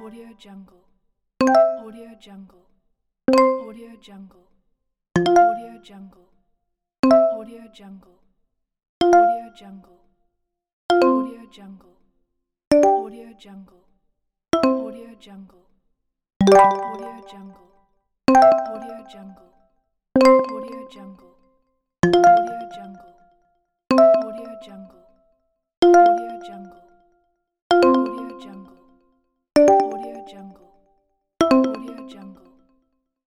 Audio Jungle. Audio Jungle. Audio Jungle. Audio Jungle. Audio Jungle. Audio Jungle. Audio Jungle. Audio Jungle. Audio Jungle. Audio Jungle. Audio Jungle.